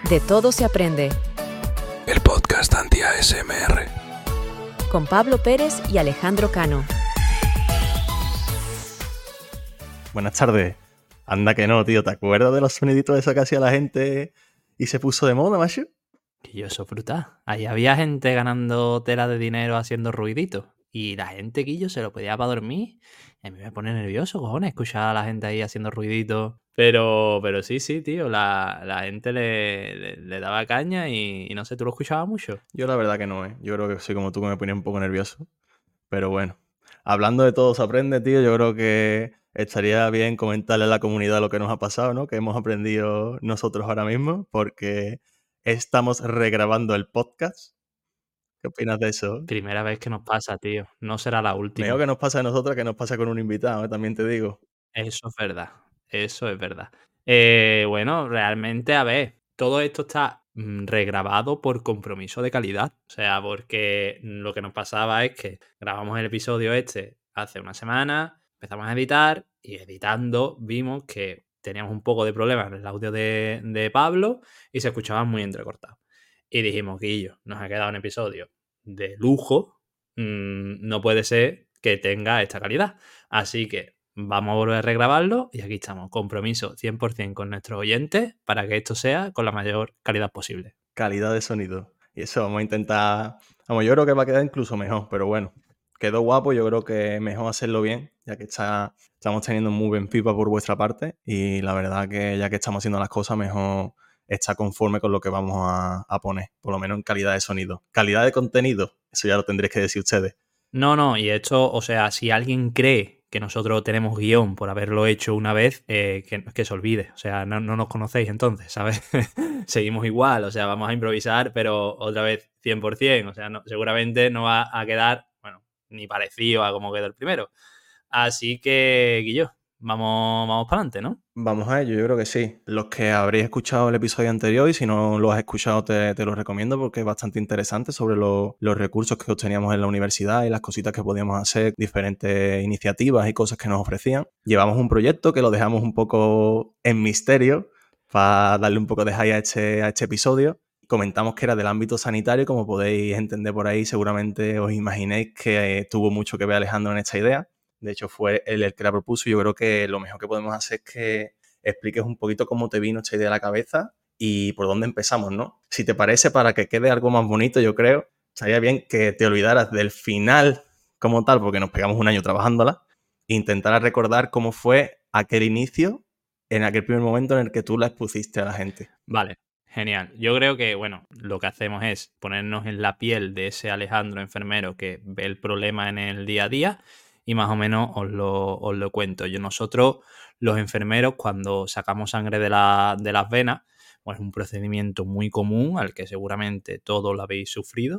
De todo se aprende. El podcast anti-ASMR. Con Pablo Pérez y Alejandro Cano. Buenas tardes. Anda que no, tío. ¿Te acuerdas de los soniditos de eso que hacía la gente y se puso de moda, macho? Y eso es brutal. Ahí había gente ganando tela de dinero haciendo ruiditos. Y la gente, Quillo, se lo pedía para dormir. Y a mí me pone nervioso, cojones, escuchar a la gente ahí haciendo ruiditos. Pero sí, tío, la gente le daba caña y no sé, ¿tú lo escuchabas mucho? Yo la verdad que no, ¿eh? Yo creo que soy como tú, que me ponía un poco nervioso. Pero bueno, hablando de todo se aprende, tío, yo creo que estaría bien comentarle a la comunidad lo que nos ha pasado, ¿no? Que hemos aprendido nosotros ahora mismo, porque estamos regrabando el podcast. ¿Qué opinas de eso? Primera vez que nos pasa, tío. No será la última. Mejor que nos pasa a nosotros que nos pasa con un invitado, ¿eh? También te digo. Eso es verdad. Eso es verdad. Bueno, realmente, a ver, todo esto está regrabado por compromiso de calidad. O sea, porque lo que nos pasaba es que grabamos el episodio este hace una semana, empezamos a editar y editando vimos que teníamos un poco de problema en el audio de Pablo y se escuchaba muy entrecortado. Y dijimos, Guillo, nos ha quedado un episodio de lujo, no puede ser que tenga esta calidad. Así que vamos a volver a regrabarlo y aquí estamos, compromiso 100% con nuestros oyentes para que esto sea con la mayor calidad posible. Calidad de sonido. Y eso vamos a intentar... Vamos, yo creo que va a quedar incluso mejor, pero bueno, quedó guapo, yo creo que mejor hacerlo bien, ya que estamos teniendo muy buen feedback por vuestra parte y la verdad que ya que estamos haciendo las cosas, mejor estar conforme con lo que vamos a poner, por lo menos en calidad de sonido. Calidad de contenido, eso ya lo tendréis que decir ustedes. No, y esto, o sea, si alguien cree que nosotros tenemos guión por haberlo hecho una vez, que se olvide. O sea, no nos conocéis entonces, ¿sabes? Seguimos igual, o sea, vamos a improvisar, pero otra vez 100%. O sea, seguramente no va a quedar, bueno, ni parecido a como quedó el primero. Así que, Guillo, vamos para adelante, ¿no? Vamos a ello, yo creo que sí. Los que habréis escuchado el episodio anterior y si no lo has escuchado te lo recomiendo porque es bastante interesante sobre los recursos que obteníamos en la universidad y las cositas que podíamos hacer, diferentes iniciativas y cosas que nos ofrecían. Llevamos un proyecto que lo dejamos un poco en misterio para darle un poco de hype a este episodio. Comentamos que era del ámbito sanitario y como podéis entender por ahí seguramente os imaginéis que tuvo mucho que ver Alejandro en esta idea. De hecho, fue él el que la propuso y yo creo que lo mejor que podemos hacer es que expliques un poquito cómo te vino esta idea a la cabeza y por dónde empezamos, ¿no? Si te parece, para que quede algo más bonito, yo creo, estaría bien que te olvidaras del final como tal, porque nos pegamos un año trabajándola, e intentaras recordar cómo fue aquel inicio, en aquel primer momento en el que tú la expusiste a la gente. Vale, genial. Yo creo que, bueno, lo que hacemos es ponernos en la piel de ese Alejandro enfermero que ve el problema en el día a día y más o menos os lo cuento. Nosotros, los enfermeros, cuando sacamos sangre de las venas, pues es un procedimiento muy común al que seguramente todos lo habéis sufrido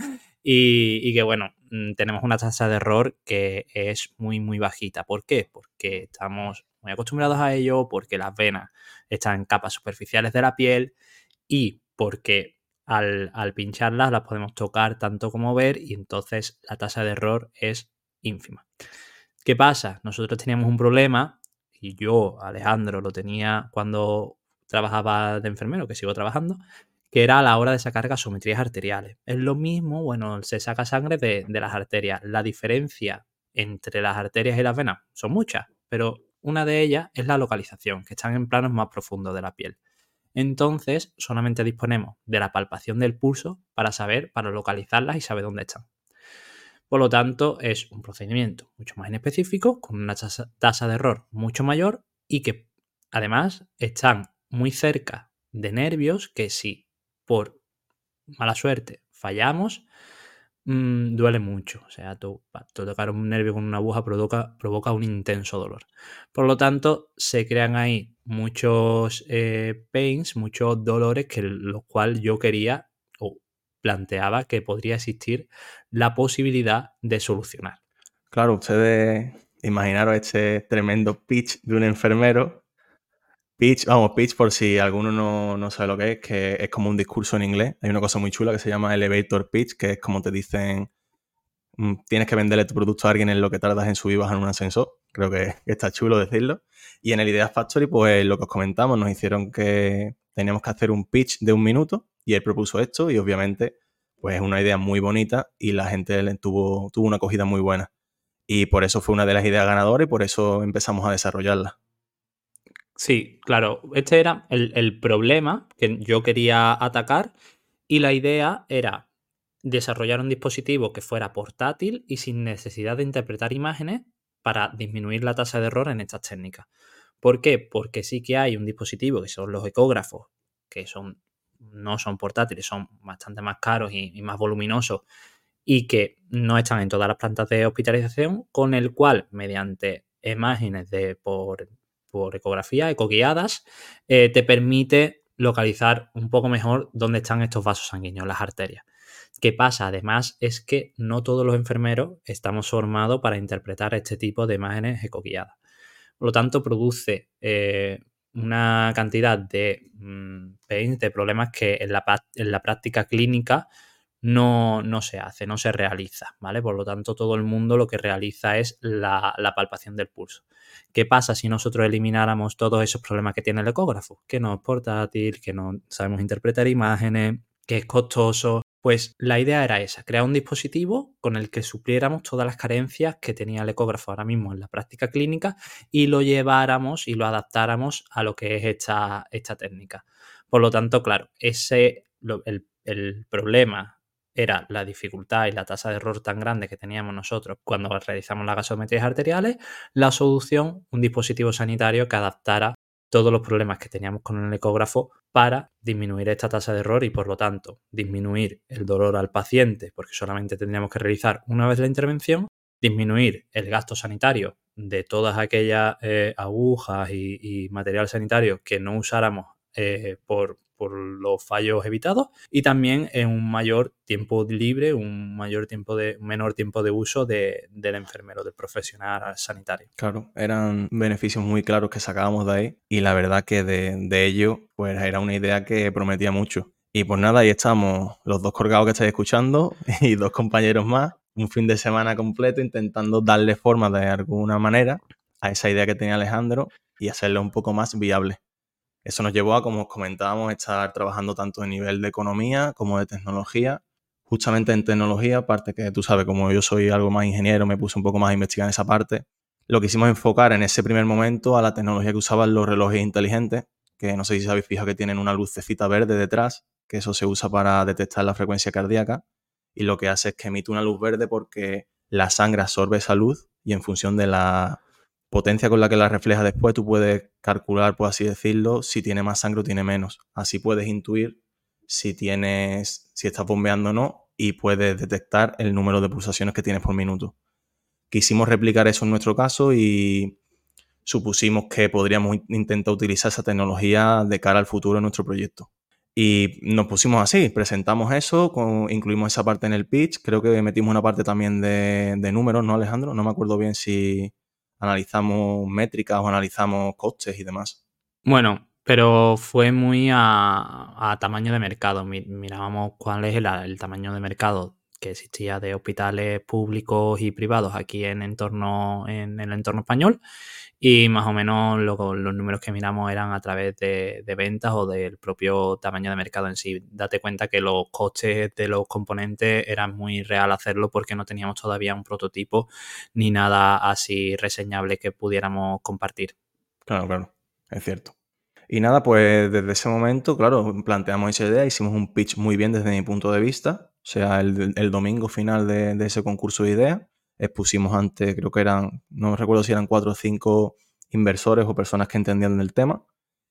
y que, bueno, tenemos una tasa de error que es muy bajita. ¿Por qué? Porque estamos muy acostumbrados a ello, porque las venas están en capas superficiales de la piel y porque al pincharlas las podemos tocar tanto como ver y entonces la tasa de error es ínfima. ¿Qué pasa? Nosotros teníamos un problema y yo, Alejandro, lo tenía cuando trabajaba de enfermero, que sigo trabajando, que era a la hora de sacar gasometrías arteriales. Es lo mismo, bueno, se saca sangre de las arterias. La diferencia entre las arterias y las venas son muchas, pero una de ellas es la localización, que están en planos más profundos de la piel. Entonces, solamente disponemos de la palpación del pulso para localizarlas y saber dónde están. Por lo tanto, es un procedimiento mucho más inespecífico, con una tasa de error mucho mayor y que además están muy cerca de nervios que si por mala suerte fallamos, duele mucho. O sea, tocar un nervio con una aguja provoca un intenso dolor. Por lo tanto, se crean ahí muchos pains, muchos dolores, los cuales yo quería o planteaba que podría existir la posibilidad de solucionar. Claro, ustedes imaginaros este tremendo pitch de un enfermero. Pitch por si alguno no sabe lo que es como un discurso en inglés. Hay una cosa muy chula que se llama elevator pitch, que es como te dicen, tienes que venderle tu producto a alguien en lo que tardas en subir y bajar en un ascensor. Creo que está chulo decirlo. Y en el Idea Factory, pues lo que os comentamos, nos hicieron que teníamos que hacer un pitch de 1 minuto y él propuso esto y obviamente pues es una idea muy bonita y la gente tuvo una acogida muy buena. Y por eso fue una de las ideas ganadoras y por eso empezamos a desarrollarla. Sí, claro, este era el problema que yo quería atacar y la idea era desarrollar un dispositivo que fuera portátil y sin necesidad de interpretar imágenes para disminuir la tasa de error en estas técnicas. ¿Por qué? Porque sí que hay un dispositivo que son los ecógrafos, que no son portátiles, son bastante más caros y más voluminosos y que no están en todas las plantas de hospitalización, con el cual, mediante imágenes por ecografía, ecoguiadas, te permite localizar un poco mejor dónde están estos vasos sanguíneos, las arterias. ¿Qué pasa? Además, es que no todos los enfermeros estamos formados para interpretar este tipo de imágenes ecoguiadas. Por lo tanto, produce una cantidad de pains, de problemas que en la práctica clínica no se hace, no se realiza, ¿vale? Por lo tanto, todo el mundo lo que realiza es la palpación del pulso. ¿Qué pasa si nosotros elimináramos todos esos problemas que tiene el ecógrafo? Que no es portátil, que no sabemos interpretar imágenes, que es costoso. Pues la idea era esa, crear un dispositivo con el que supliéramos todas las carencias que tenía el ecógrafo ahora mismo en la práctica clínica y lo lleváramos y lo adaptáramos a lo que es esta técnica. Por lo tanto, claro, el problema era la dificultad y la tasa de error tan grande que teníamos nosotros cuando realizamos las gasometrías arteriales. La solución, un dispositivo sanitario que adaptara todos los problemas que teníamos con el ecógrafo para disminuir esta tasa de error y, por lo tanto, disminuir el dolor al paciente, porque solamente tendríamos que realizar una vez la intervención, disminuir el gasto sanitario de todas aquellas agujas y material sanitario que no usáramos por los fallos evitados y también en un mayor tiempo libre, un menor tiempo de uso del enfermero, del profesional sanitario. Claro, eran beneficios muy claros que sacábamos de ahí y la verdad que de ello pues era una idea que prometía mucho. Y pues nada, ahí estamos los dos colgados que estáis escuchando y 2 compañeros más, un fin de semana completo intentando darle forma de alguna manera a esa idea que tenía Alejandro y hacerla un poco más viable. Eso nos llevó a, como os comentábamos, estar trabajando tanto en nivel de economía como de tecnología. Justamente en tecnología, aparte que tú sabes, como yo soy algo más ingeniero, me puse un poco más a investigar en esa parte. Lo quisimos enfocar en ese primer momento a la tecnología que usaban los relojes inteligentes, que no sé si os habéis fijado que tienen una lucecita verde detrás, que eso se usa para detectar la frecuencia cardíaca y lo que hace es que emite una luz verde porque la sangre absorbe esa luz y en función de la potencia con la que la refleja después, tú puedes calcular, por así decirlo, si tiene más sangre o tiene menos. Así puedes intuir si estás bombeando o no y puedes detectar el número de pulsaciones que tienes por minuto. Quisimos replicar eso en nuestro caso y supusimos que podríamos intentar utilizar esa tecnología de cara al futuro en nuestro proyecto. Y nos pusimos así, presentamos eso, incluimos esa parte en el pitch, creo que metimos una parte también de números, ¿no, Alejandro? No me acuerdo bien si analizamos métricas o analizamos costes y demás. Bueno, pero fue muy a tamaño de mercado. Mirábamos cuál es el tamaño de mercado que existía de hospitales públicos y privados aquí en el entorno español y más o menos los números que miramos eran a través de ventas o del propio tamaño de mercado en sí. Date cuenta que los costes de los componentes eran muy real hacerlo porque no teníamos todavía un prototipo ni nada así reseñable que pudiéramos compartir. Claro, es cierto. Y nada, pues desde ese momento, claro, planteamos esa idea, hicimos un pitch muy bien desde mi punto de vista, o sea, el domingo final de ese concurso de ideas, expusimos ante, creo que eran, no recuerdo si eran 4 o 5 inversores o personas que entendían del tema,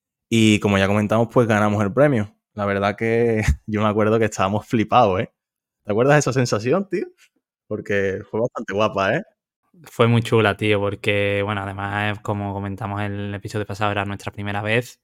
y como ya comentamos, pues ganamos el premio. La verdad que yo me acuerdo que estábamos flipados, ¿eh? ¿Te acuerdas de esa sensación, tío? Porque fue bastante guapa, ¿eh? Fue muy chula, tío, porque, bueno, además, como comentamos en el episodio pasado, era nuestra primera vez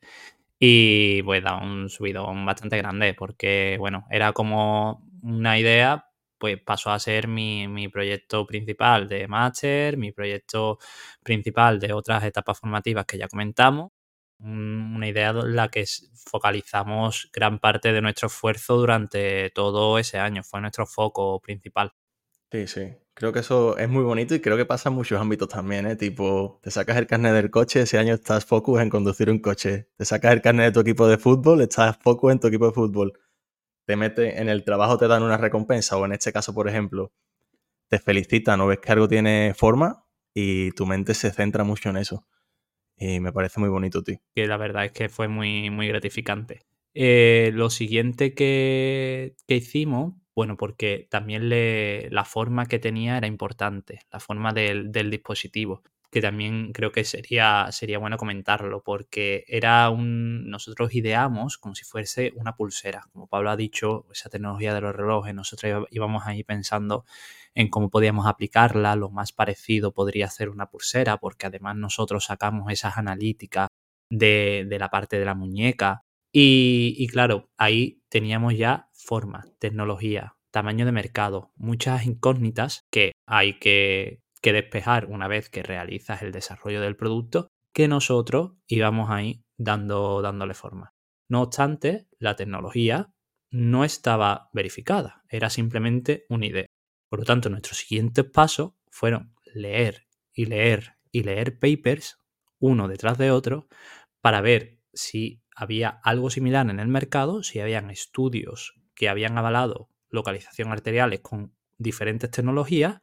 y pues da un subidón bastante grande porque, bueno, era como una idea, pues pasó a ser mi proyecto principal de máster, mi proyecto principal de otras etapas formativas que ya comentamos, una idea en la que focalizamos gran parte de nuestro esfuerzo durante todo ese año, fue nuestro foco principal. Sí, sí. Creo que eso es muy bonito y creo que pasa en muchos ámbitos también, ¿eh? Tipo, te sacas el carnet del coche, ese año estás focus en conducir un coche. Te sacas el carnet de tu equipo de fútbol, estás focus en tu equipo de fútbol. Te metes en el trabajo, te dan una recompensa, o en este caso, por ejemplo, te felicitan o ves que algo tiene forma y tu mente se centra mucho en eso. Y me parece muy bonito, tío. Que la verdad es que fue muy, muy gratificante. Lo siguiente que hicimos, bueno, porque también la forma que tenía era importante, la forma del dispositivo, que también creo que sería bueno comentarlo, porque nosotros ideamos como si fuese una pulsera. Como Pablo ha dicho, esa tecnología de los relojes, nosotros íbamos ahí pensando en cómo podíamos aplicarla, lo más parecido podría ser una pulsera, porque además nosotros sacamos esas analíticas de la parte de la muñeca. Y claro, ahí teníamos ya forma, tecnología, tamaño de mercado, muchas incógnitas que hay que despejar una vez que realizas el desarrollo del producto, que nosotros íbamos ahí dándole forma. No obstante, la tecnología no estaba verificada, era simplemente una idea. Por lo tanto, nuestros siguientes pasos fueron leer y leer y leer papers, uno detrás de otro, para ver si había algo similar en el mercado, si habían estudios que habían avalado localización arteriales con diferentes tecnologías,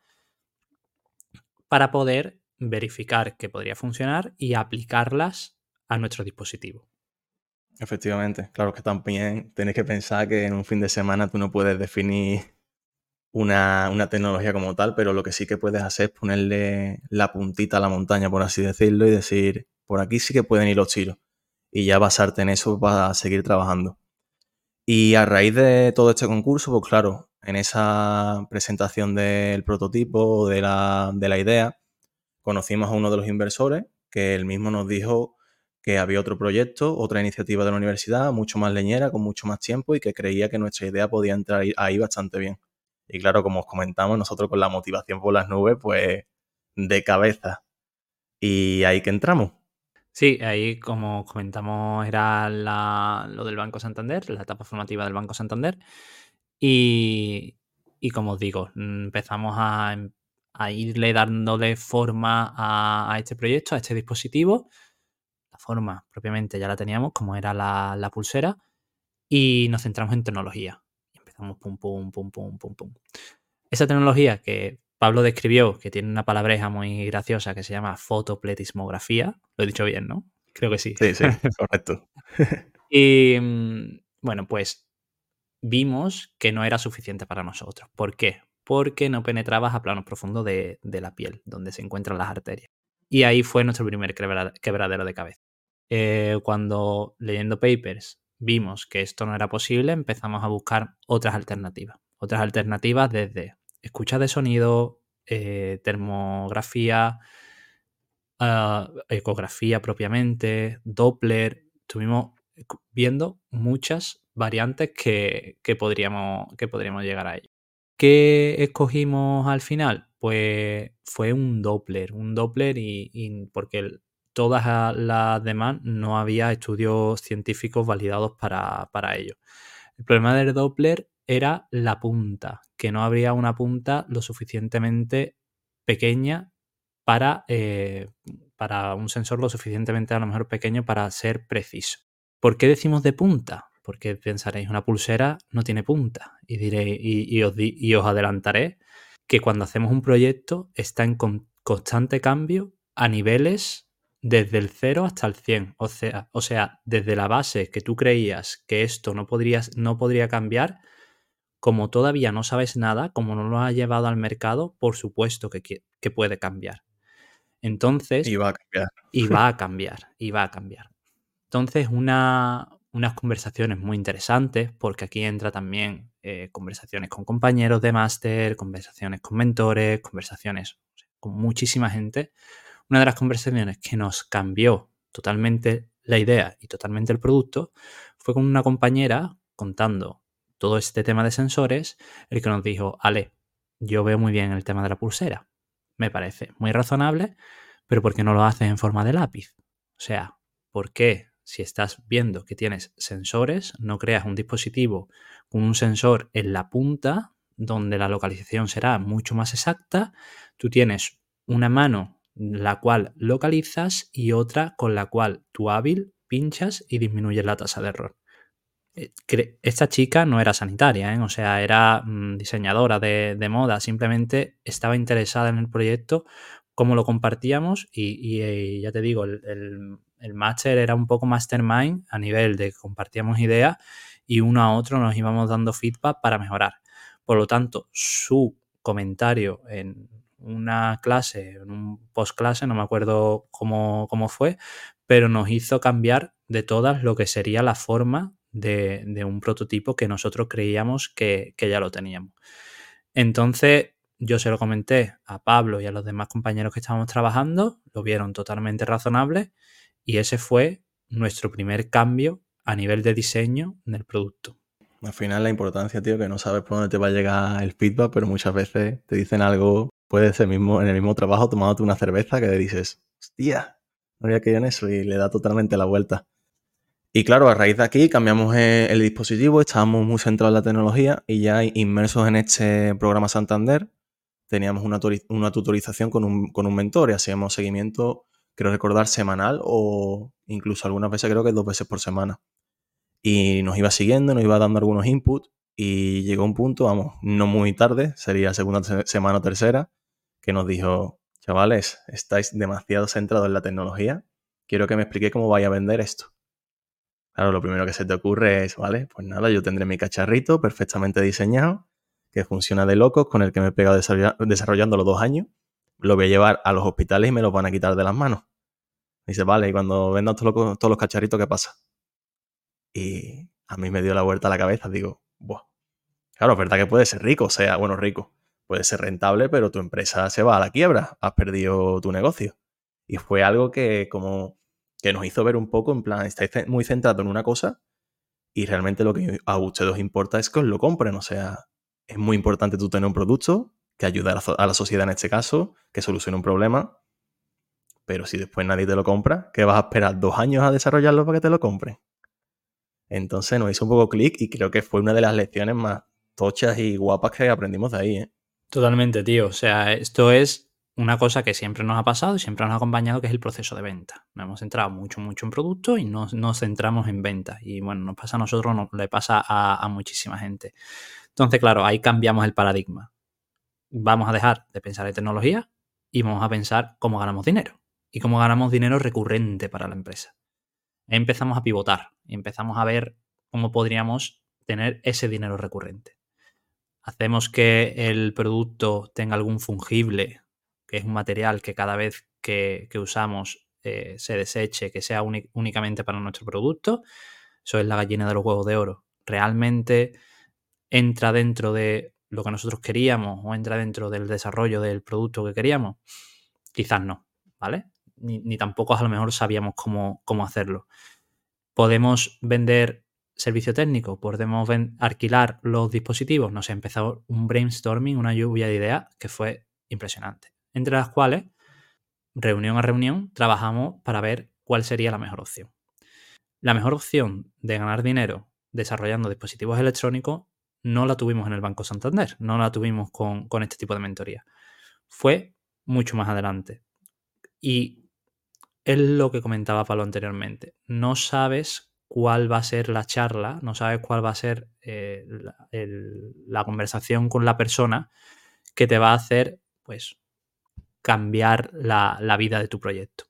para poder verificar que podría funcionar y aplicarlas a nuestro dispositivo. Efectivamente. Claro que también tienes que pensar que en un fin de semana tú no puedes definir una tecnología como tal, pero lo que sí que puedes hacer es ponerle la puntita a la montaña, por así decirlo, y decir, por aquí sí que pueden ir los tiros. Y ya basarte en eso para seguir trabajando. Y a raíz de todo este concurso, pues claro, en esa presentación del prototipo, de la idea, conocimos a uno de los inversores que él mismo nos dijo que había otro proyecto, otra iniciativa de la universidad, mucho más leñera, con mucho más tiempo y que creía que nuestra idea podía entrar ahí bastante bien. Y claro, como os comentamos, nosotros con la motivación por las nubes, pues de cabeza. Y ahí que entramos. Sí, ahí como comentamos era lo del Banco Santander, la etapa formativa del Banco Santander. Y como os digo, empezamos a irle dándole forma a este proyecto, a este dispositivo. La forma propiamente ya la teníamos, como era la pulsera, y nos centramos en tecnología. Y empezamos pum, pum, pum, pum, pum, pum. Esa tecnología que Pablo describió, que tiene una palabreja muy graciosa que se llama fotopletismografía, lo he dicho bien, ¿no? Creo que sí. Sí, sí, correcto. Y bueno, pues vimos que no era suficiente para nosotros. ¿Por qué? Porque no penetrabas a planos profundos de la piel, donde se encuentran las arterias. Y ahí fue nuestro primer quebradero de cabeza. Cuando leyendo papers vimos que esto no era posible, empezamos a buscar otras alternativas. Otras alternativas desde escucha de sonido, termografía, ecografía propiamente, Doppler. Estuvimos viendo muchas variantes que podríamos llegar a ello. ¿Qué escogimos al final? Pues fue un Doppler y porque todas las demás no había estudios científicos validados para ello. El problema del Doppler era la punta, que no habría una punta lo suficientemente pequeña para un sensor lo suficientemente a lo mejor pequeño para ser preciso. ¿Por qué decimos de punta? Porque pensaréis, una pulsera no tiene punta. Y diréis, y os adelantaré que cuando hacemos un proyecto está en constante cambio a niveles desde el 0 hasta el 100. O sea, desde la base que tú creías que esto no podría cambiar, como todavía no sabes nada, como no lo has llevado al mercado, por supuesto que puede cambiar. Entonces, Y va a cambiar. y va a cambiar, y va a cambiar. Entonces, unas conversaciones muy interesantes, porque aquí entra también conversaciones con compañeros de máster, conversaciones con mentores, conversaciones con muchísima gente. Una de las conversaciones que nos cambió totalmente la idea y totalmente el producto fue con una compañera contando todo este tema de sensores, el que nos dijo, Ale, yo veo muy bien el tema de la pulsera, me parece muy razonable, pero ¿por qué no lo haces en forma de lápiz? O sea, ¿por qué si estás viendo que tienes sensores, no creas un dispositivo con un sensor en la punta donde la localización será mucho más exacta. Tú tienes una mano la cual localizas y otra con la cual tú hábil pinchas y disminuyes la tasa de error. Esta chica no era sanitaria, ¿eh? O sea, era diseñadora de moda, simplemente estaba interesada en el proyecto, cómo lo compartíamos y ya te digo, el máster era un poco mastermind a nivel de que compartíamos ideas y uno a otro nos íbamos dando feedback para mejorar. Por lo tanto, su comentario en una clase, en un post-clase, no me acuerdo cómo fue, pero nos hizo cambiar de todas lo que sería la forma de un prototipo que nosotros creíamos que ya lo teníamos. Entonces yo se lo comenté a Pablo y a los demás compañeros que estábamos trabajando, lo vieron totalmente razonable y ese fue nuestro primer cambio a nivel de diseño del producto. Al final la importancia, tío, que no sabes por dónde te va a llegar el feedback, pero muchas veces te dicen algo, puede ser en el mismo trabajo tomándote una cerveza que te dices, hostia, no había caído en eso y le da totalmente la vuelta. Y claro, a raíz de aquí cambiamos el dispositivo, estábamos muy centrados en la tecnología y ya inmersos en este programa Santander teníamos una tutorización con un mentor y hacíamos seguimiento, creo recordar, semanal o incluso algunas veces creo que 2 veces por semana. Y nos iba siguiendo, nos iba dando algunos inputs y llegó un punto, vamos, no muy tarde, sería segunda semana o tercera, que nos dijo, chavales, estáis demasiado centrados en la tecnología, quiero que me expliquéis cómo vais a vender esto. Claro, lo primero que se te ocurre es, vale, pues nada, yo tendré mi cacharrito perfectamente diseñado, que funciona de locos, con el que me he pegado desarrollando los 2 años, lo voy a llevar a los hospitales y me los van a quitar de las manos. Dice, vale, y cuando vendan todos los cacharritos, ¿qué pasa? Y a mí me dio la vuelta a la cabeza, digo, buah, claro, es verdad que puede ser rico, o sea, bueno, rico, puede ser rentable, pero tu empresa se va a la quiebra, has perdido tu negocio. Y fue algo que como que nos hizo ver un poco, en plan, estáis muy centrados en una cosa y realmente lo que a ustedes os importa es que os lo compren, o sea, es muy importante tú tener un producto que ayude a la sociedad en este caso, que solucione un problema, pero si después nadie te lo compra, ¿qué vas a esperar? 2 años a desarrollarlo para que te lo compren? Entonces nos hizo un poco clic y creo que fue una de las lecciones más tochas y guapas que aprendimos de ahí, ¿eh? Totalmente, tío. O sea, esto es una cosa que siempre nos ha pasado y siempre nos ha acompañado, que es el proceso de venta. Nos hemos centrado mucho en producto y nos centramos en venta. Y bueno, nos pasa a nosotros, le pasa a muchísima gente. Entonces, claro, ahí cambiamos el paradigma. Vamos a dejar de pensar en tecnología y vamos a pensar cómo ganamos dinero. Y cómo ganamos dinero recurrente para la empresa. Empezamos a pivotar y empezamos a ver cómo podríamos tener ese dinero recurrente. Hacemos que el producto tenga algún fungible, que es un material que cada vez que usamos se deseche, que sea únicamente para nuestro producto. Eso es la gallina de los huevos de oro. ¿Realmente entra dentro de lo que nosotros queríamos o entra dentro del desarrollo del producto que queríamos? Quizás no, ¿vale? Ni tampoco a lo mejor sabíamos cómo hacerlo. Podemos vender servicio técnico, podemos alquilar los dispositivos. Nos ha empezado un brainstorming, una lluvia de ideas que fue impresionante. Entre las cuales, reunión a reunión, trabajamos para ver cuál sería la mejor opción. La mejor opción de ganar dinero desarrollando dispositivos electrónicos no la tuvimos en el Banco Santander, no la tuvimos con este tipo de mentoría. Fue mucho más adelante. Y es lo que comentaba Pablo anteriormente. No sabes cuál va a ser la charla, no sabes cuál va a ser la conversación con la persona que te va a hacer, pues, cambiar la vida de tu proyecto.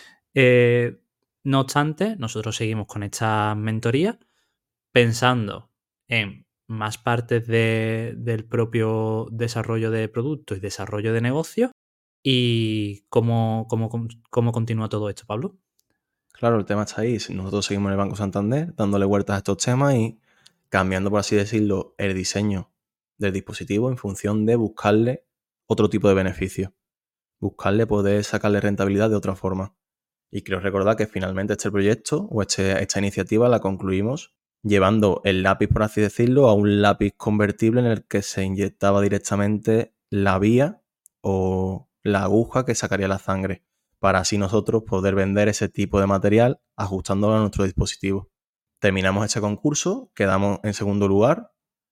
No obstante, nosotros seguimos con esta mentoría pensando en más partes del propio desarrollo de producto y desarrollo de negocio. ¿Y cómo continúa todo esto, Pablo? Claro, el tema está ahí. Nosotros seguimos en el Banco Santander dándole vueltas a estos temas y cambiando, por así decirlo, el diseño del dispositivo en función de buscarle otro tipo de beneficio. Buscarle poder sacarle rentabilidad de otra forma. Y quiero recordar que finalmente este proyecto o esta iniciativa la concluimos llevando el lápiz, por así decirlo, a un lápiz convertible en el que se inyectaba directamente la vía o la aguja que sacaría la sangre, para así nosotros poder vender ese tipo de material ajustándolo a nuestro dispositivo. Terminamos este concurso, quedamos en segundo lugar,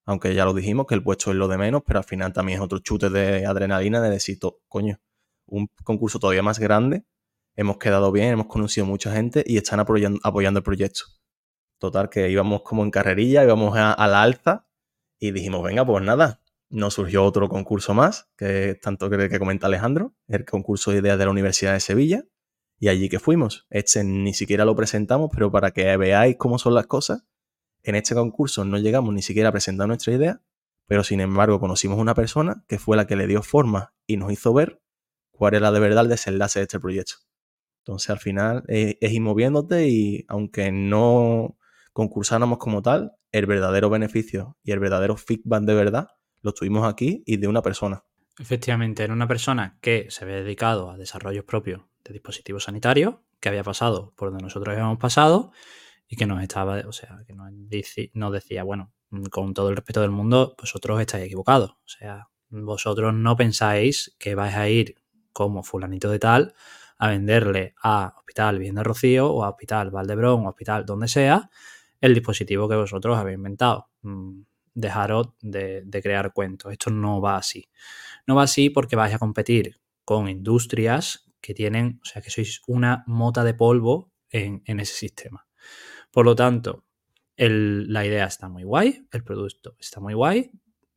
aunque ya lo dijimos, que el puesto es lo de menos, pero al final también es otro chute de adrenalina de decir, coño, un concurso todavía más grande, hemos quedado bien, hemos conocido mucha gente y están apoyando el proyecto. Total, que íbamos como en carrerilla, íbamos a la alza y dijimos, venga, pues nada, nos surgió otro concurso más, que es tanto que comenta Alejandro, el concurso de ideas de la Universidad de Sevilla, y allí que fuimos. Ni siquiera lo presentamos, pero para que veáis cómo son las cosas, en este concurso no llegamos ni siquiera a presentar nuestra idea, pero sin embargo conocimos una persona que fue la que le dio forma y nos hizo ver cuál era de verdad el desenlace de este proyecto. Entonces al final es ir moviéndote y aunque no concursáramos como tal, el verdadero beneficio y el verdadero feedback de verdad lo tuvimos aquí y de una persona. Efectivamente, era una persona que se había dedicado a desarrollos propios de dispositivos sanitarios, que había pasado por donde nosotros habíamos pasado y que nos estaba, o sea, que nos decía, bueno, con todo el respeto del mundo, vosotros estáis equivocados. O sea, vosotros no pensáis que vais a ir como fulanito de tal a venderle a Hospital Virgen de Rocío o a Hospital Valdebrón o a Hospital donde sea el dispositivo que vosotros habéis inventado. Dejaros de crear cuentos. Esto no va así. No va así porque vais a competir con industrias que tienen, o sea, que sois una mota de polvo en ese sistema. Por lo tanto, la idea está muy guay, el producto está muy guay,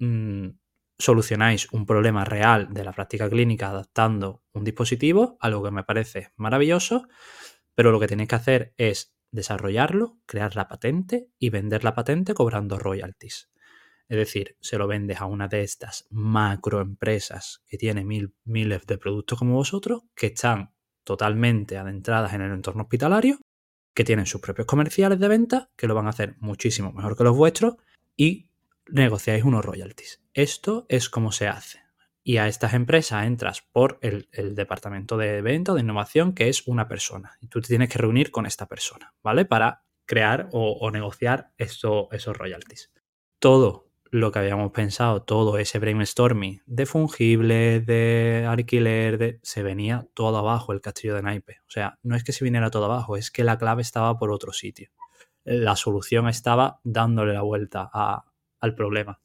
solucionáis un problema real de la práctica clínica adaptando un dispositivo, algo que me parece maravilloso, pero lo que tenéis que hacer es desarrollarlo, crear la patente y vender la patente cobrando royalties. Es decir, se lo vendes a una de estas macroempresas que tiene miles de productos como vosotros, que están totalmente adentradas en el entorno hospitalario, que tienen sus propios comerciales de venta, que lo van a hacer muchísimo mejor que los vuestros y negociáis unos royalties. Esto es como se hace. Y a estas empresas entras por el departamento de venta o de innovación, que es una persona. Y tú te tienes que reunir con esta persona, ¿vale? Para crear o negociar esos royalties. Todo lo que habíamos pensado, todo ese brainstorming de fungibles, de alquiler, se venía todo abajo el castillo de naipes. O sea, no es que se viniera todo abajo, es que la clave estaba por otro sitio. La solución estaba dándole la vuelta al problema.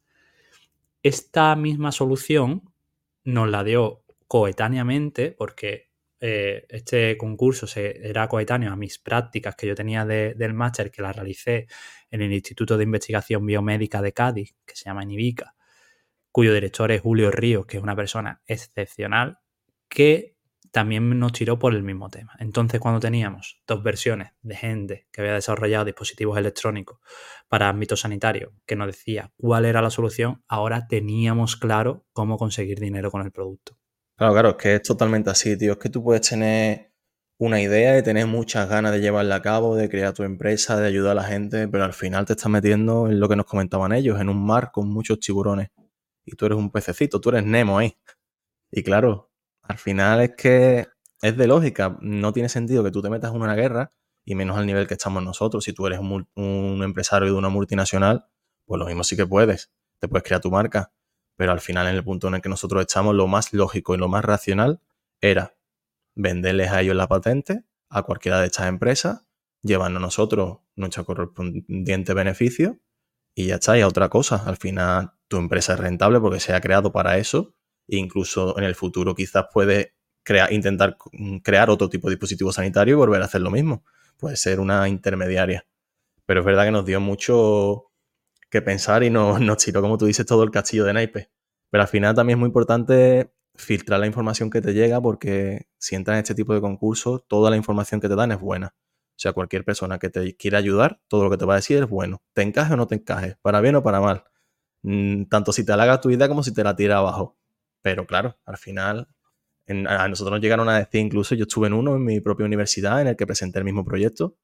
Esta misma solución nos la dio coetáneamente porque este concurso era coetáneo a mis prácticas que yo tenía del máster, que la realicé en el Instituto de Investigación Biomédica de Cádiz, que se llama INIBICA, cuyo director es Julio Ríos, que es una persona excepcional, que también nos tiró por el mismo tema. Entonces, cuando teníamos dos versiones de gente que había desarrollado dispositivos electrónicos para ámbito sanitario, que nos decía cuál era la solución, ahora teníamos claro cómo conseguir dinero con el producto. Claro, es que es totalmente así, tío. Es que tú puedes tener una idea y tener muchas ganas de llevarla a cabo, de crear tu empresa, de ayudar a la gente, pero al final te estás metiendo en lo que nos comentaban ellos, en un mar con muchos tiburones. Y tú eres un pececito, tú eres Nemo ahí. Y claro, al final es que es de lógica. No tiene sentido que tú te metas en una guerra, y menos al nivel que estamos nosotros. Si tú eres un empresario de una multinacional, pues lo mismo sí que puedes. Te puedes crear tu marca. Pero al final, en el punto en el que nosotros estamos, lo más lógico y lo más racional era venderles a ellos la patente, a cualquiera de estas empresas, llevarnos nosotros nuestro correspondiente beneficio y ya está, y a otra cosa. Al final, tu empresa es rentable porque se ha creado para eso e incluso en el futuro quizás puedes intentar crear otro tipo de dispositivo sanitario y volver a hacer lo mismo. Puede ser una intermediaria. Pero es verdad que nos dio mucho que pensar y nos tiró, como tú dices, todo el castillo de naipes. Pero al final también es muy importante filtrar la información que te llega, porque si entras en este tipo de concursos, toda la información que te dan es buena. O sea, cualquier persona que te quiera ayudar, todo lo que te va a decir es bueno. Te encaje o no te encaje, para bien o para mal. Tanto si te halaga tu idea como si te la tira abajo. Pero claro, al final, a nosotros nos llegaron a decir, incluso yo estuve en uno en mi propia universidad en el que presenté el mismo proyecto,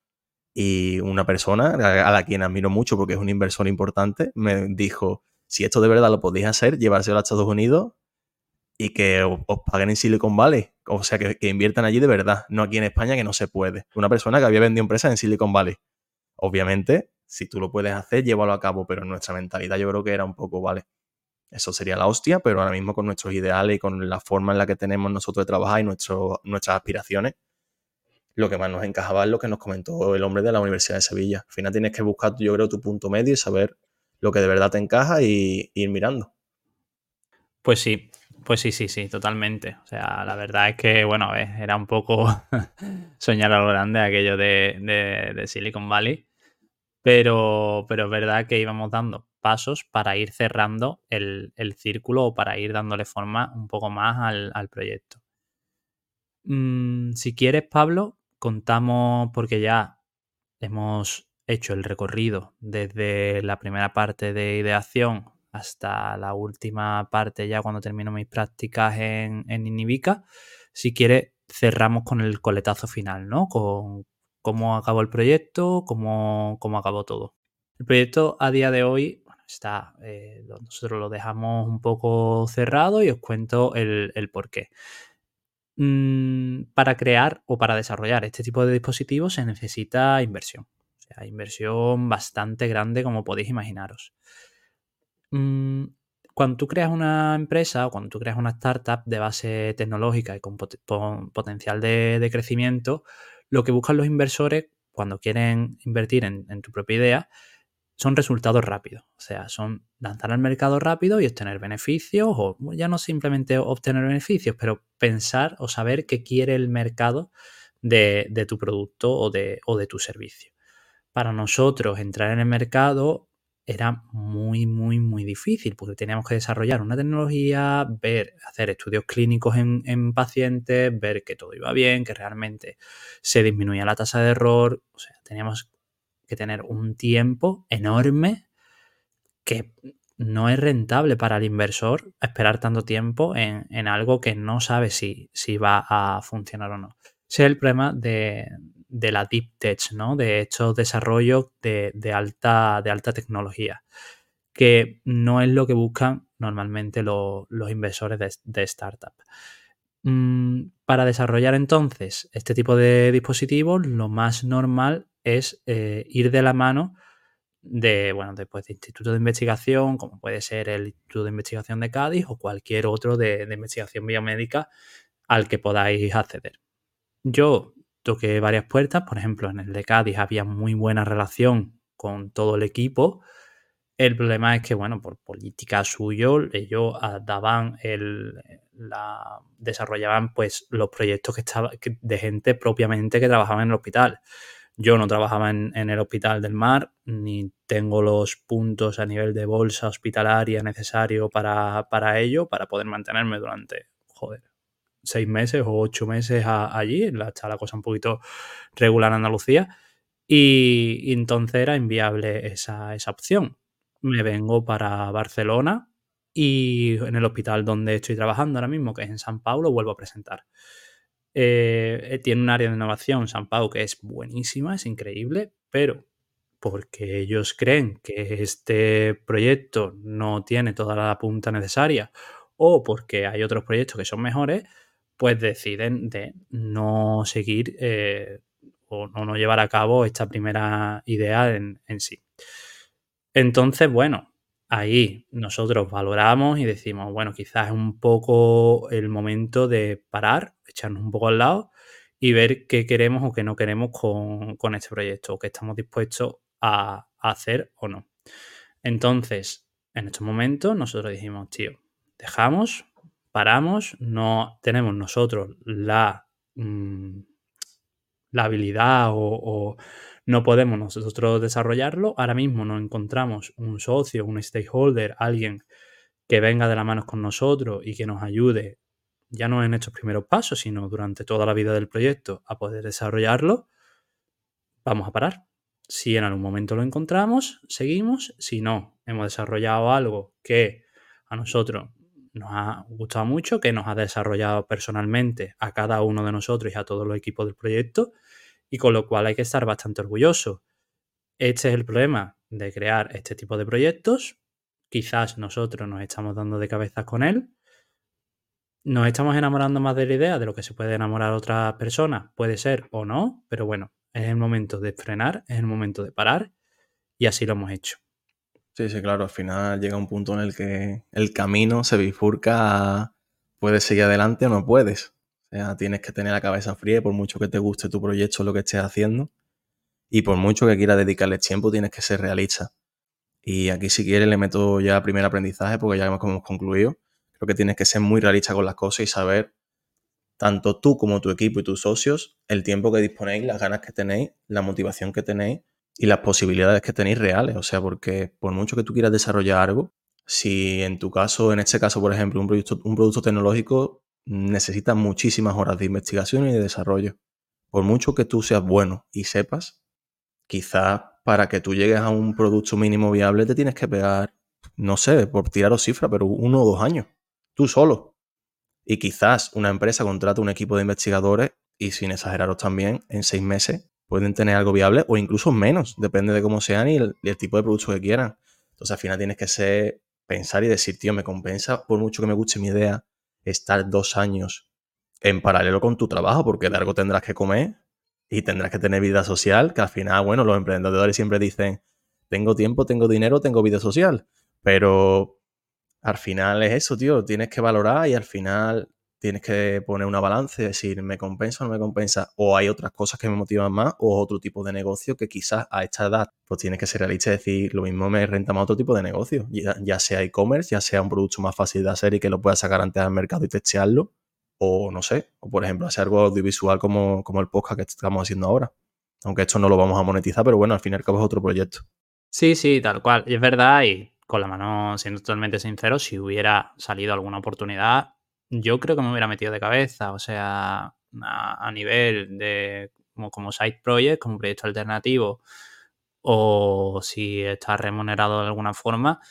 y una persona a la quien admiro mucho porque es un inversor importante me dijo, si esto de verdad lo podéis hacer, llevárselo a Estados Unidos y que os paguen en Silicon Valley. O sea, que inviertan allí de verdad, no aquí en España, que no se puede. Una persona que había vendido empresas en Silicon Valley. Obviamente, si tú lo puedes hacer, llévalo a cabo, pero nuestra mentalidad yo creo que era un poco, vale, eso sería la hostia, pero ahora mismo con nuestros ideales y con la forma en la que tenemos nosotros de trabajar y nuestras aspiraciones, lo que más nos encajaba es lo que nos comentó el hombre de la Universidad de Sevilla. Al final tienes que buscar, yo creo, tu punto medio y saber lo que de verdad te encaja y ir mirando. Pues sí, sí, totalmente. O sea, la verdad es que, bueno, era un poco soñar a lo grande aquello de Silicon Valley, pero es verdad que íbamos dando pasos para ir cerrando el círculo o para ir dándole forma un poco más al proyecto. Si quieres, Pablo, contamos, porque ya hemos hecho el recorrido desde la primera parte de ideación hasta la última parte ya cuando termino mis prácticas en Inibica. Si quieres, cerramos con el coletazo final, ¿no? Con cómo acabó el proyecto, cómo acabó todo. El proyecto a día de hoy está, nosotros lo dejamos un poco cerrado y os cuento el porqué. Para crear o para desarrollar este tipo de dispositivos se necesita inversión. O sea, inversión bastante grande, como podéis imaginaros. Cuando tú creas una empresa o cuando tú creas una startup de base tecnológica y con potencial de crecimiento, lo que buscan los inversores cuando quieren invertir en tu propia idea son resultados rápidos. O sea, son lanzar al mercado rápido y obtener beneficios, o ya no simplemente obtener beneficios, pero pensar o saber qué quiere el mercado de tu producto o de tu servicio. Para nosotros entrar en el mercado era muy, muy, muy difícil porque teníamos que desarrollar una tecnología, hacer estudios clínicos en pacientes, ver que todo iba bien, que realmente se disminuía la tasa de error. O sea, teníamos que tener un tiempo enorme que no es rentable para el inversor esperar tanto tiempo en algo que no sabe si va a funcionar o no. Ese es el problema de la Deep Tech, ¿no? De estos desarrollos de alta tecnología, que no es lo que buscan normalmente los inversores de startup. Para desarrollar entonces este tipo de dispositivos, lo más normal es ir de la mano de institutos de investigación, como puede ser el Instituto de Investigación de Cádiz o cualquier otro de investigación biomédica al que podáis acceder. Yo toqué varias puertas, por ejemplo, en el de Cádiz había muy buena relación con todo el equipo. El problema es que, bueno, por política suyo, ellos desarrollaban pues los proyectos de gente propiamente que trabajaba en el hospital. Yo no trabajaba en el Hospital del Mar, ni tengo los puntos a nivel de bolsa hospitalaria necesario para ello, para poder mantenerme durante, 6 meses o 8 meses allí. Está la cosa un poquito regular en Andalucía. Y entonces era inviable esa opción. Me vengo para Barcelona y en el hospital donde estoy trabajando ahora mismo, que es en San Pau, lo vuelvo a presentar. Tiene un área de innovación, San Pau, que es buenísima, es increíble, pero porque ellos creen que este proyecto no tiene toda la punta necesaria o porque hay otros proyectos que son mejores, pues deciden de no seguir o no llevar a cabo esta primera idea en sí. Entonces, bueno, ahí nosotros valoramos y decimos, bueno, quizás es un poco el momento de parar, echarnos un poco al lado y ver qué queremos o qué no queremos con este proyecto, o qué estamos dispuestos a hacer o no. Entonces, en estos momentos nosotros dijimos, tío, dejamos, paramos, no tenemos nosotros la habilidad o no podemos nosotros desarrollarlo. Ahora mismo no encontramos un socio, un stakeholder, alguien que venga de la mano con nosotros y que nos ayude, ya no en estos primeros pasos, sino durante toda la vida del proyecto, a poder desarrollarlo. Vamos a parar. Si en algún momento lo encontramos, seguimos. Si no, hemos desarrollado algo que a nosotros nos ha gustado mucho, que nos ha desarrollado personalmente a cada uno de nosotros y a todos los equipos del proyecto, y con lo cual hay que estar bastante orgulloso. Este es el problema de crear este tipo de proyectos. Quizás nosotros nos estamos dando de cabeza con él. Nos estamos enamorando más de la idea de lo que se puede enamorar a otra persona. Puede ser o no, pero bueno, es el momento de frenar, es el momento de parar y así lo hemos hecho. Sí, sí, claro. Al final llega un punto en el que el camino se bifurca a puedes seguir adelante o no puedes. O sea, tienes que tener la cabeza fría y por mucho que te guste tu proyecto, lo que estés haciendo, y por mucho que quieras dedicarle tiempo, tienes que ser realista. Y aquí si quieres le meto ya primer aprendizaje porque ya hemos concluido. Creo que tienes que ser muy realista con las cosas y saber, tanto tú como tu equipo y tus socios, el tiempo que disponéis, las ganas que tenéis, la motivación que tenéis y las posibilidades que tenéis reales. O sea, porque por mucho que tú quieras desarrollar algo, si en tu caso, en este caso, por ejemplo, un producto tecnológico necesita muchísimas horas de investigación y de desarrollo. Por mucho que tú seas bueno y sepas, quizás para que tú llegues a un producto mínimo viable te tienes que pegar, no sé, por tiraros cifras, pero 1 o 2 años, tú solo. Y quizás una empresa contrata un equipo de investigadores y, sin exageraros también, en 6 meses pueden tener algo viable o incluso menos, depende de cómo sean y el tipo de producto que quieran. Entonces al final tienes que pensar y decir, tío, me compensa, por mucho que me guste mi idea, estar 2 años en paralelo con tu trabajo, porque de algo tendrás que comer y tendrás que tener vida social, que al final, bueno, los emprendedores siempre dicen, tengo tiempo, tengo dinero, tengo vida social, pero al final es eso, tío, tienes que valorar y al final tienes que poner una balanza y decir, ¿me compensa o no me compensa? O hay otras cosas que me motivan más o otro tipo de negocio que quizás a esta edad pues tienes que ser realista y decir, lo mismo me renta más otro tipo de negocio, ya sea e-commerce, ya sea un producto más fácil de hacer y que lo puedas sacar antes al mercado y testearlo, o no sé, o por ejemplo hacer algo audiovisual como el podcast que estamos haciendo ahora. Aunque esto no lo vamos a monetizar, pero bueno, al fin y al cabo es otro proyecto. Sí, sí, tal cual. Y es verdad, y con la mano, siendo totalmente sincero, si hubiera salido alguna oportunidad, yo creo que me hubiera metido de cabeza. O sea, a nivel de como side project, como proyecto alternativo, o si está remunerado de alguna forma,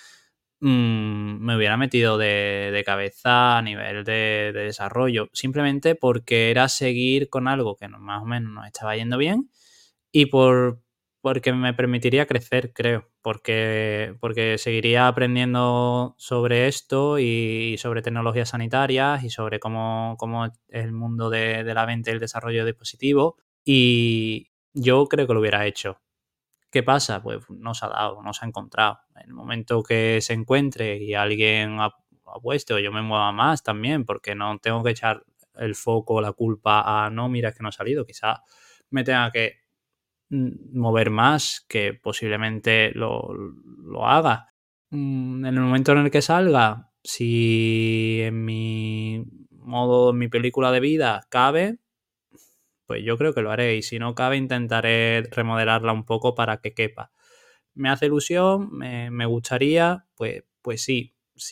me hubiera metido de cabeza a nivel de desarrollo. Simplemente porque era seguir con algo que más o menos nos estaba yendo bien y porque me permitiría crecer, creo, porque seguiría aprendiendo sobre esto y sobre tecnologías sanitarias y sobre cómo es el mundo de la venta y el desarrollo de dispositivos, y yo creo que lo hubiera hecho. ¿Qué pasa? Pues no se ha dado, no se ha encontrado. En el momento que se encuentre y alguien apueste o yo me mueva más también, porque no tengo que echar el foco o la culpa a no, mira, es que no ha salido. Quizás me tenga que mover más, que posiblemente lo haga. En el momento en el que salga, si en mi modo, en mi película de vida cabe, pues yo creo que lo haré. Y si no cabe, intentaré remodelarla un poco para que quepa. ¿Me hace ilusión? ¿Me gustaría? Pues sí.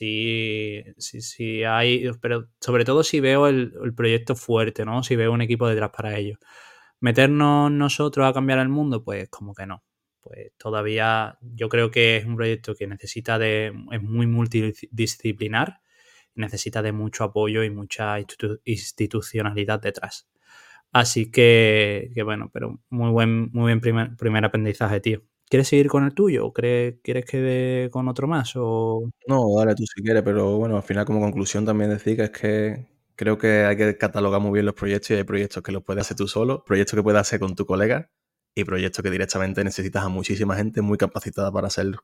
Sí hay, pero sobre todo si veo el proyecto fuerte, ¿no? Si veo un equipo detrás para ello. ¿Meternos nosotros a cambiar el mundo? Pues como que no. Pues todavía yo creo que es un proyecto que es muy multidisciplinar, necesita de mucho apoyo y mucha institucionalidad detrás. Así que bueno, pero muy bien primer aprendizaje, tío. ¿Quieres seguir con el tuyo o quieres que dé con otro más? O No, dale tú si quieres, pero bueno, al final como conclusión también decir que es que creo que hay que catalogar muy bien los proyectos y hay proyectos que los puedes hacer tú solo, proyectos que puedes hacer con tu colega y proyectos que directamente necesitas a muchísima gente muy capacitada para hacerlo.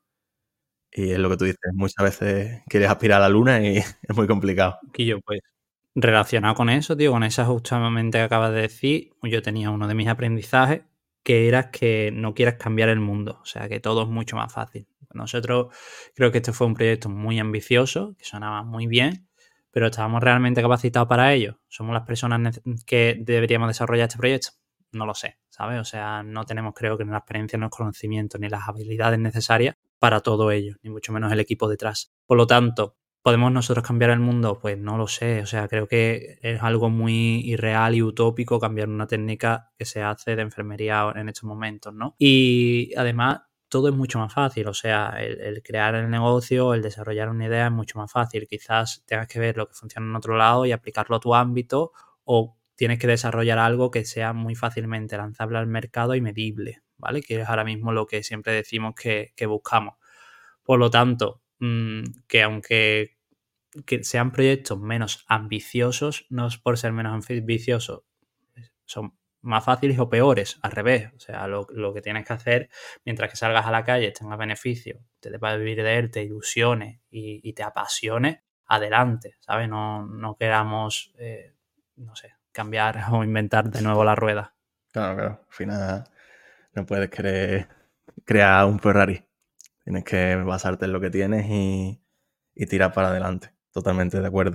Y es lo que tú dices, muchas veces quieres aspirar a la luna y es muy complicado. Quillo, pues relacionado con eso, tío, con esa justamente que acabas de decir, yo tenía uno de mis aprendizajes que era que no quieras cambiar el mundo, o sea, que todo es mucho más fácil. Nosotros creo que este fue un proyecto muy ambicioso, que sonaba muy bien, pero ¿estábamos realmente capacitados para ello? ¿Somos las personas que deberíamos desarrollar este proyecto? No lo sé, ¿sabes? O sea, no tenemos, creo que, ni la experiencia, ni los conocimientos, ni las habilidades necesarias para todo ello, ni mucho menos el equipo detrás. Por lo tanto, ¿podemos nosotros cambiar el mundo? Pues no lo sé. O sea, creo que es algo muy irreal y utópico cambiar una técnica que se hace de enfermería en estos momentos, ¿no? Y además, todo es mucho más fácil. O sea, el crear el negocio, el desarrollar una idea es mucho más fácil. Quizás tengas que ver lo que funciona en otro lado y aplicarlo a tu ámbito, o tienes que desarrollar algo que sea muy fácilmente lanzable al mercado y medible, ¿vale? Que es ahora mismo lo que siempre decimos que buscamos. Por lo tanto, que aunque sean proyectos menos ambiciosos, no es por ser menos ambiciosos, son más fáciles o peores, al revés. O sea, lo que tienes que hacer mientras que salgas a la calle, tengas beneficio, te debas vivir de él, te ilusione y te apasione, adelante, ¿sabes? No queramos, no sé, cambiar o inventar de nuevo la rueda. Claro, claro, al final no puedes crear un Ferrari. Tienes que basarte en lo que tienes y tirar para adelante. Totalmente de acuerdo.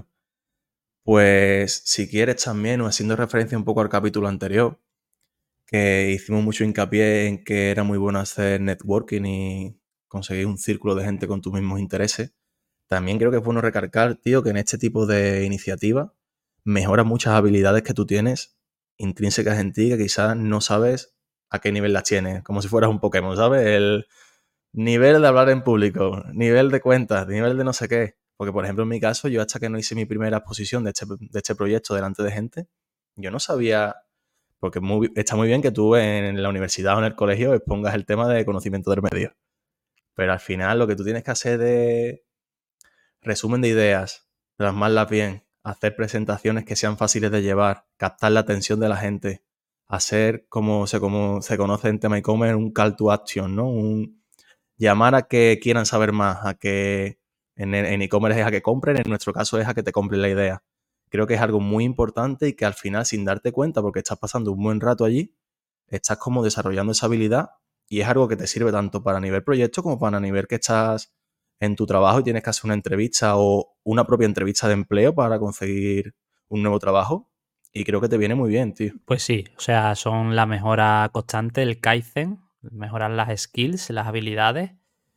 Pues si quieres también, o haciendo referencia un poco al capítulo anterior, que hicimos mucho hincapié en que era muy bueno hacer networking y conseguir un círculo de gente con tus mismos intereses, también creo que es bueno recalcar, tío, que en este tipo de iniciativas mejora muchas habilidades que tú tienes intrínsecas en ti que quizás no sabes a qué nivel las tienes, como si fueras un Pokémon, ¿sabes? El nivel de hablar en público, nivel de cuentas, nivel de no sé qué. Porque, por ejemplo, en mi caso, yo hasta que no hice mi primera exposición de este proyecto delante de gente, yo no sabía, porque está muy bien que tú en la universidad o en el colegio expongas el tema de conocimiento del medio. Pero al final lo que tú tienes que hacer de resumen de ideas, plasmarlas bien, hacer presentaciones que sean fáciles de llevar, captar la atención de la gente, hacer como se conoce en tema e-commerce un call to action, ¿no? Llamar a que quieran saber más, a que en e-commerce es a que compren, en nuestro caso es a que te compren la idea. Creo que es algo muy importante y que al final, sin darte cuenta, porque estás pasando un buen rato allí, estás como desarrollando esa habilidad y es algo que te sirve tanto para nivel proyecto como para nivel que estás en tu trabajo y tienes que hacer una entrevista o una propia entrevista de empleo para conseguir un nuevo trabajo. Y creo que te viene muy bien, tío. Pues sí, o sea, son la mejora constante, el Kaizen, mejorar las skills, las habilidades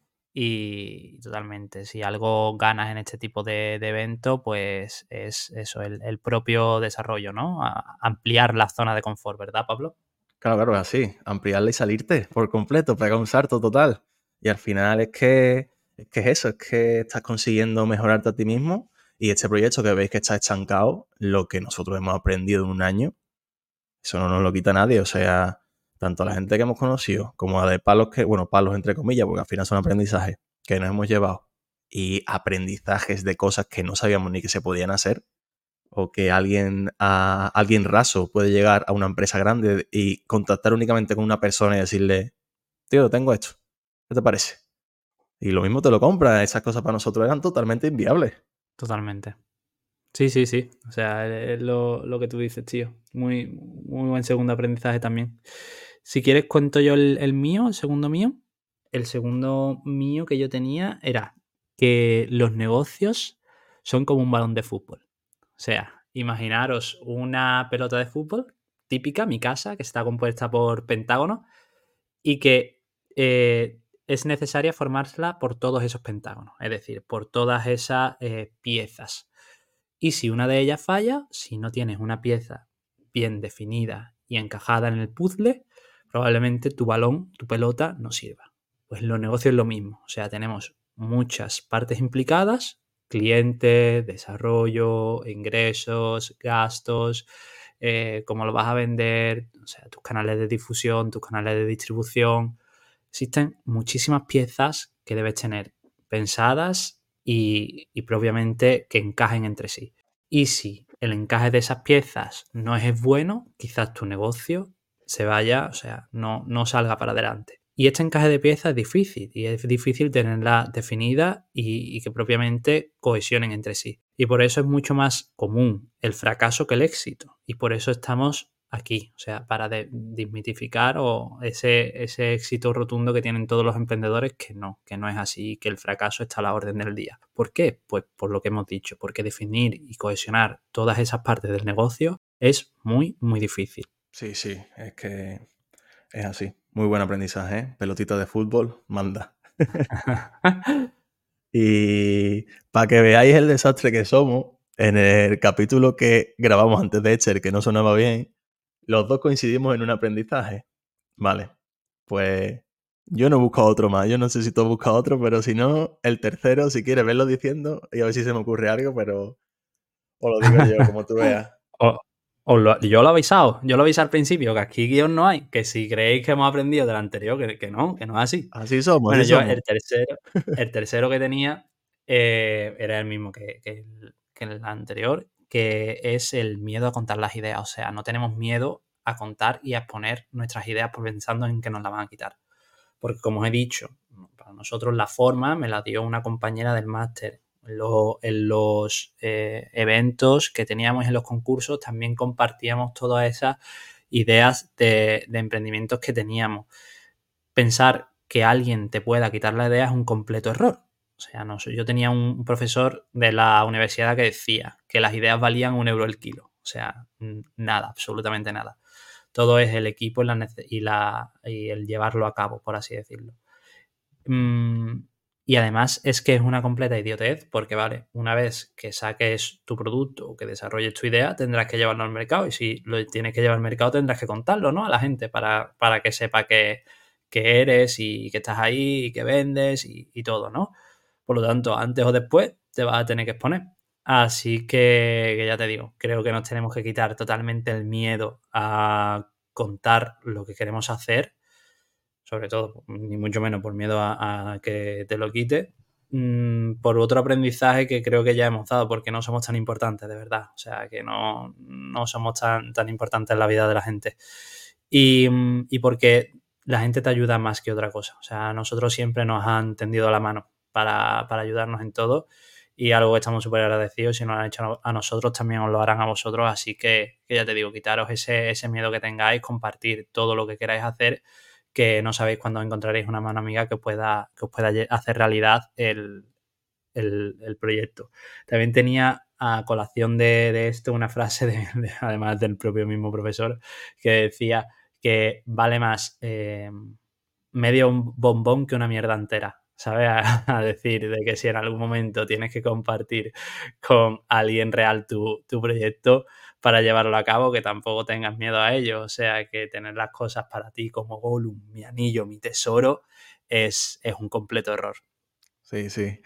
y totalmente, si algo ganas en este tipo de evento, pues es eso, el propio desarrollo, ¿no? Ampliar la zona de confort, ¿verdad, Pablo? Claro, claro, es así. Ampliarla y salirte por completo, pegar un salto total. Y al final es eso, es que estás consiguiendo mejorarte a ti mismo. Y este proyecto que veis que está estancado, lo que nosotros hemos aprendido en un año, eso no nos lo quita nadie. O sea, tanto la gente que hemos conocido como la de palos palos entre comillas, porque al final son aprendizajes que nos hemos llevado y aprendizajes de cosas que no sabíamos ni que se podían hacer o que alguien raso puede llegar a una empresa grande y contactar únicamente con una persona y decirle, tío, tengo esto, ¿qué te parece? Y lo mismo te lo compra, esas cosas para nosotros eran totalmente inviables. Totalmente. Sí, sí, sí. O sea, es lo que tú dices, tío. Muy, muy buen segundo aprendizaje también. Si quieres, cuento yo el mío, el segundo mío. El segundo mío que yo tenía era que los negocios son como un balón de fútbol. O sea, imaginaros una pelota de fútbol típica, mi casa, que está compuesta por pentágonos y que es necesaria formársela por todos esos pentágonos, es decir, por todas esas piezas. Y si una de ellas falla, si no tienes una pieza bien definida y encajada en el puzzle, probablemente tu balón, tu pelota, no sirva. Pues los negocios es lo mismo. O sea, tenemos muchas partes implicadas, clientes, desarrollo, ingresos, gastos, cómo lo vas a vender, o sea, tus canales de difusión, tus canales de distribución. Existen muchísimas piezas que debes tener pensadas y propiamente que encajen entre sí. Y si el encaje de esas piezas no es bueno, quizás tu negocio se vaya, o sea, no salga para adelante. Y este encaje de piezas es difícil y es difícil tenerla definida y que propiamente cohesionen entre sí. Y por eso es mucho más común el fracaso que el éxito. Y por eso estamos aquí, o sea, para desmitificar o ese éxito rotundo que tienen todos los emprendedores, que no es así, que el fracaso está a la orden del día. ¿Por qué? Pues por lo que hemos dicho, porque definir y cohesionar todas esas partes del negocio es muy, muy difícil. Sí, sí, es que es así. Muy buen aprendizaje, ¿eh? Pelotita de fútbol, manda. Y para que veáis el desastre que somos, en el capítulo que grabamos antes de Etcher, que no sonaba bien, los dos coincidimos en un aprendizaje. Vale, pues yo no he buscado otro más. Yo no sé si tú has buscado otro, pero si no, el tercero, si quieres verlo diciendo y a ver si se me ocurre algo, pero os lo digo yo, como tú veas. Yo lo he avisado, yo lo avisé al principio, que aquí guión no hay, que si creéis que hemos aprendido del anterior, que no es así. Así somos, Bueno, así yo somos. el tercero que tenía era el mismo que el anterior, que es el miedo a contar las ideas. O sea, no tenemos miedo a contar y a exponer nuestras ideas por pensando en que nos las van a quitar. Porque como os he dicho, para nosotros la forma me la dio una compañera del máster. En los eventos que teníamos en los concursos también compartíamos todas esas ideas de emprendimientos que teníamos. Pensar que alguien te pueda quitar la idea es un completo error. O sea, no sé, yo tenía un profesor de la universidad que decía que las ideas valían 1 euro el kilo. O sea, nada, absolutamente nada. Todo es el equipo y el llevarlo a cabo, por así decirlo. Y además es que es una completa idiotez porque, vale, una vez que saques tu producto o que desarrolles tu idea, tendrás que llevarlo al mercado y si lo tienes que llevar al mercado tendrás que contarlo, ¿no? A la gente para que sepa que eres y que estás ahí y que vendes y todo, ¿no? Por lo tanto, antes o después te vas a tener que exponer. Así que ya te digo, creo que nos tenemos que quitar totalmente el miedo a contar lo que queremos hacer, sobre todo, ni mucho menos por miedo a que te lo quite, por otro aprendizaje que creo que ya hemos dado, porque no somos tan importantes, de verdad. O sea, que no somos tan importantes en la vida de la gente. Y porque la gente te ayuda más que otra cosa. O sea, nosotros siempre nos han tendido la mano para ayudarnos en todo y algo que estamos súper agradecidos. Si nos lo han hecho a nosotros, también os lo harán a vosotros. Así que ya te digo, quitaros ese miedo que tengáis, compartir todo lo que queráis hacer, que no sabéis cuándo encontraréis una mano amiga que os pueda hacer realidad el proyecto. También tenía a colación de esto una frase, además del propio mismo profesor, que decía que vale más medio bombón que una mierda entera. ¿Sabes? A decir de que si en algún momento tienes que compartir con alguien real tu proyecto para llevarlo a cabo, que tampoco tengas miedo a ello. O sea, que tener las cosas para ti como Gollum, mi anillo, mi tesoro, es un completo error. Sí, sí.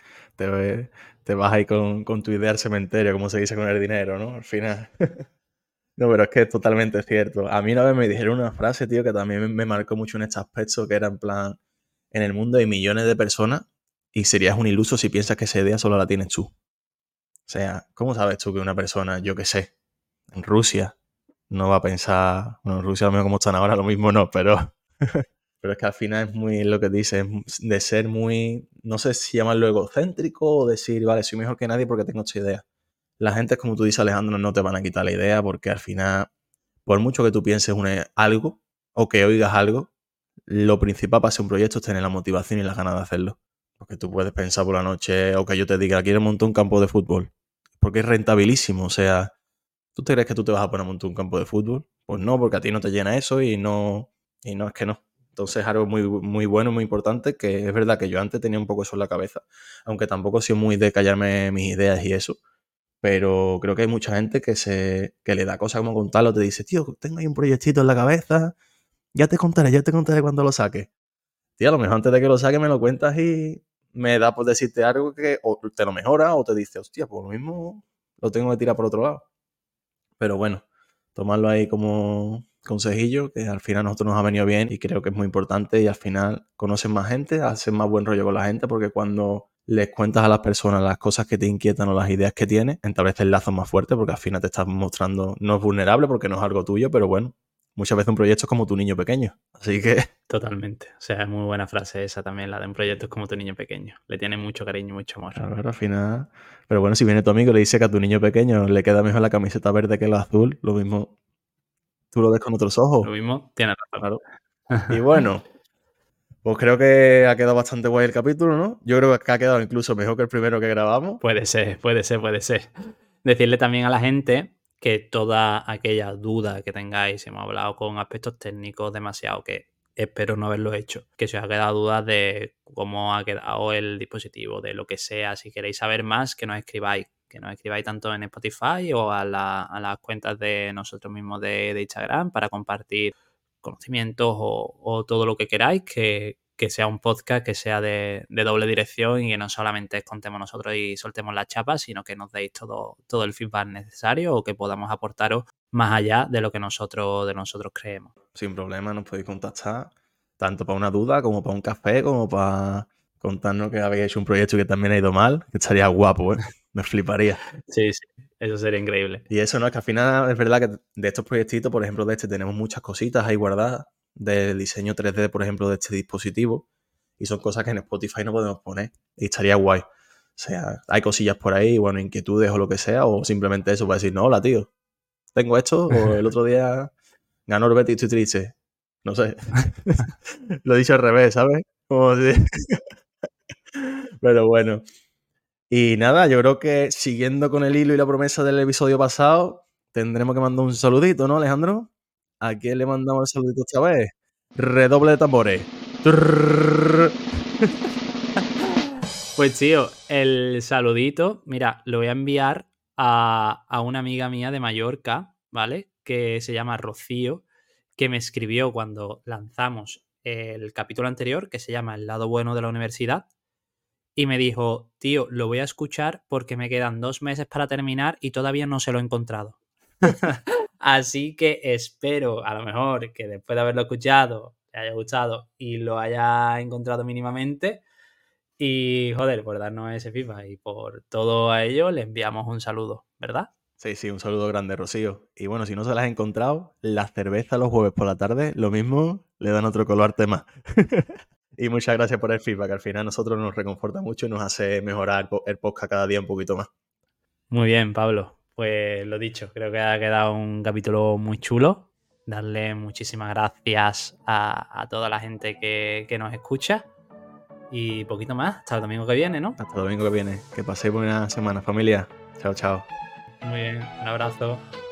Te vas ahí con tu idea al cementerio, como se dice con el dinero, ¿no? Al final. No, pero es que es totalmente cierto. A mí una vez me dijeron una frase, tío, que también me marcó mucho en este aspecto, que era en plan, en el mundo hay millones de personas y serías un iluso si piensas que esa idea solo la tienes tú. O sea, ¿cómo sabes tú que una persona, yo qué sé, en Rusia, no va a pensar, bueno, en Rusia a lo mejor como están ahora, lo mismo no, pero es que al final es muy lo que dices, de ser muy, no sé si llamarlo egocéntrico o decir, vale, soy mejor que nadie porque tengo esta idea. La gente, como tú dices, Alejandro, no te van a quitar la idea porque al final, por mucho que tú pienses algo o que oigas algo, lo principal para hacer un proyecto es tener la motivación y las ganas de hacerlo. Porque tú puedes pensar por la noche o que yo te diga, quiero montar un campo de fútbol. Porque es rentabilísimo. O sea, ¿tú te crees que tú te vas a poner a montar un campo de fútbol? Pues no, porque a ti no te llena eso y no es que no. Entonces es algo muy, muy bueno, muy importante, que es verdad que yo antes tenía un poco eso en la cabeza, aunque tampoco he sido muy de callarme mis ideas y eso. Pero creo que hay mucha gente que le da cosas como contarlo, te dice, tío, tengo ahí un proyectito en la cabeza, ya te contaré cuando lo saque. Tío, a lo mejor antes de que lo saque me lo cuentas y me da por decirte algo que o te lo mejora o te dice, hostia, pues lo mismo lo tengo que tirar por otro lado. Pero bueno, tomarlo ahí como consejillo, que al final a nosotros nos ha venido bien y creo que es muy importante y al final conoces más gente, haces más buen rollo con la gente, porque cuando les cuentas a las personas las cosas que te inquietan o las ideas que tienes, estableces lazos más fuertes porque al final te estás mostrando, no es vulnerable porque no es algo tuyo, pero bueno, muchas veces un proyecto es como tu niño pequeño, así que... Totalmente. O sea, es muy buena frase esa también, la de un proyecto es como tu niño pequeño. Le tiene mucho cariño, mucho amor. Claro, al final... Pero bueno, si viene tu amigo y le dice que a tu niño pequeño le queda mejor la camiseta verde que la azul, lo mismo tú lo ves con otros ojos. Lo mismo, tienes razón. Claro. Y bueno, pues creo que ha quedado bastante guay el capítulo, ¿no? Yo creo que ha quedado incluso mejor que el primero que grabamos. Puede ser. Decirle también a la gente que toda aquella duda que tengáis, hemos hablado con aspectos técnicos demasiado, que espero no haberlo hecho, que si os ha quedado dudas de cómo ha quedado el dispositivo, de lo que sea, si queréis saber más, que nos escribáis tanto en Spotify o a las cuentas de nosotros mismos de Instagram para compartir conocimientos o todo lo que queráis, que sea un podcast que sea de doble dirección y que no solamente contemos nosotros y soltemos la chapa, sino que nos deis todo el feedback necesario o que podamos aportaros más allá de lo que nosotros creemos. Sin problema, nos podéis contactar tanto para una duda como para un café, como para contarnos que habéis hecho un proyecto que también ha ido mal, que estaría guapo, ¿eh? Me fliparía. Sí, eso sería increíble. Y eso, ¿no? Es que al final es verdad que de estos proyectitos, por ejemplo, de este, tenemos muchas cositas ahí guardadas del diseño 3D, por ejemplo, de este dispositivo. Y son cosas que en Spotify no podemos poner. Y estaría guay. O sea, hay cosillas por ahí, bueno, inquietudes o lo que sea, o simplemente eso para decir, no, hola, tío, tengo esto, o el otro día ganó el Betis y estoy triste. No sé. Lo he dicho al revés, ¿sabes? Como si- Pero bueno. Y nada, yo creo que siguiendo con el hilo y la promesa del episodio pasado, tendremos que mandar un saludito, ¿no, Alejandro? ¿A quién le mandamos el saludito esta vez? Redoble de tambores. Trrrr. Pues tío, el saludito, mira, lo voy a enviar a una amiga mía de Mallorca, ¿vale? Que se llama Rocío, que me escribió cuando lanzamos el capítulo anterior, que se llama El lado bueno de la universidad, y me dijo, tío, lo voy a escuchar porque me quedan 2 meses para terminar y todavía no se lo he encontrado. Así que espero, a lo mejor, que después de haberlo escuchado, le haya gustado y lo haya encontrado mínimamente. Y, joder, por darnos ese feedback y por todo a ello, le enviamos un saludo, ¿verdad? Sí, sí, un saludo grande, Rocío. Y bueno, si no se las has encontrado, la cerveza los jueves por la tarde, lo mismo, le dan otro color al tema. Y muchas gracias por el feedback, al final a nosotros nos reconforta mucho y nos hace mejorar el podcast cada día un poquito más. Muy bien, Pablo. Pues lo dicho, creo que ha quedado un capítulo muy chulo. Darle muchísimas gracias a toda la gente que nos escucha. Y poquito más, hasta el domingo que viene, ¿no? Hasta el domingo que viene. Que paséis buena semana, familia. Chao, chao. Muy bien, un abrazo.